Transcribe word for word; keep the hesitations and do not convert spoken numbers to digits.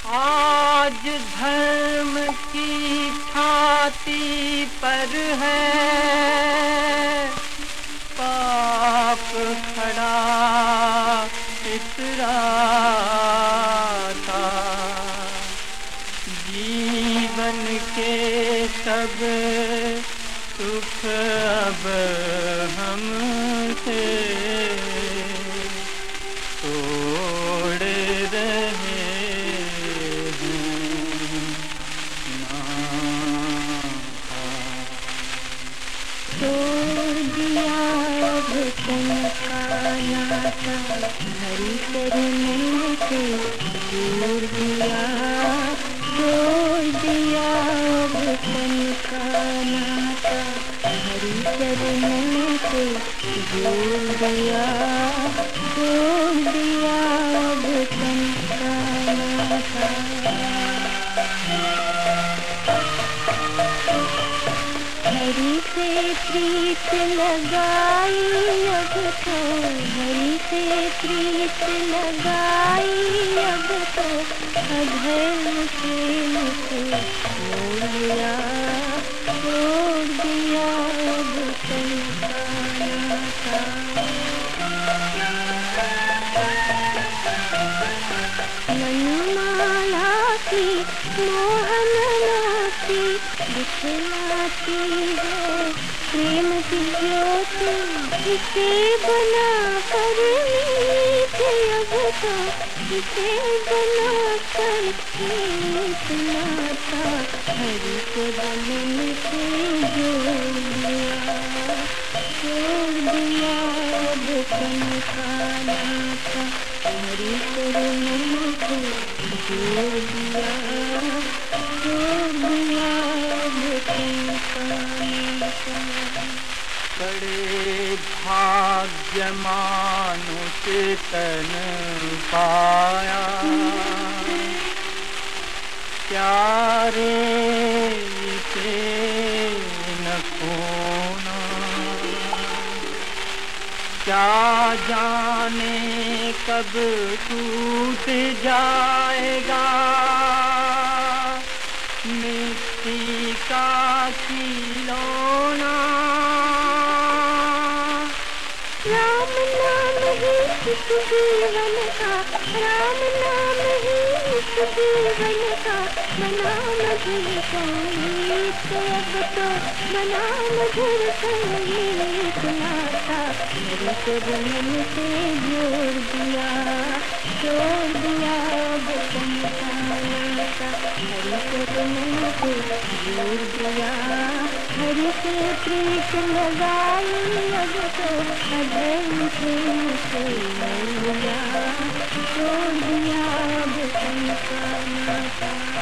आज धर्म की छाती पर है पाप खड़ा इतराता, जीवन के सब सुख अब हमसे तोड़ रहे छोड़ दिया अब तन का नाता, हरि चरणों से जोड़ दिया। छोड़ दिया अब तन का नाता, हरि चरणों से जोड़ दिया। छोड़ दिया अब तन का नाता। हरि से प्रीत लगाई अब तो, हरि से प्रीत लगाई अब तो, अधर्म से मुझे मोड़ लिया। छोड़ दिया अब तन का नाता। मनमाला की मोहन नाती दिखलाती है प्रेम की ज्योति, इसे बना कर मीत अब तो, इसे बना कर मीत नाता, हरि के बंधन से जोड़ दिया। छोड़ दिया अब तन का नाता, हरि चरणों से जोड़ दिया। छोड़ दिया अब तन का नाता। बड़े भाग्य मानुष तन पाया, प्यारे से न खोना। क्या जाने कब टूट जाएगा मिट्टी का खिलौना। राम नाम ही इस जीवन का, राम नाम ही इस जीवन का, बना मधुर संगीत अब तो, बना मधुर संगीत नाता, हरि चरण से जोड़ दिया। छोड़ दिया अब तन का नाता, हरि चरण से जोड़ दिया। हरि से प्रीत लगाई अब तो, अधर्म से मुझे मोड़ लिया। छोड़ दिया अब तन का नाता।